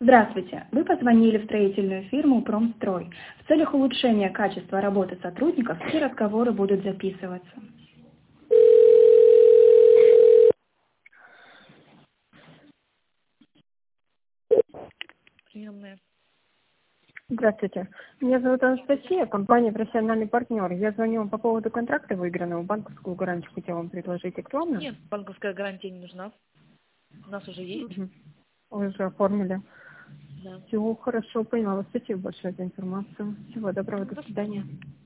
Здравствуйте. Вы позвонили в строительную фирму «Промстрой». В целях улучшения качества работы сотрудников все разговоры будут записываться. Приемная. Здравствуйте. Меня зовут Анастасия, компания «Профессиональный партнер». Я звоню вам по поводу контракта выигранного. Банковскую гарантию хотела вам предложить. Актуально? Нет, банковская гарантия не нужна. У нас уже есть. Мгм. Вы уже оформили. Да. Все, хорошо, поняла. Спасибо большое за информацию. Всего доброго, до До свидания. свидания.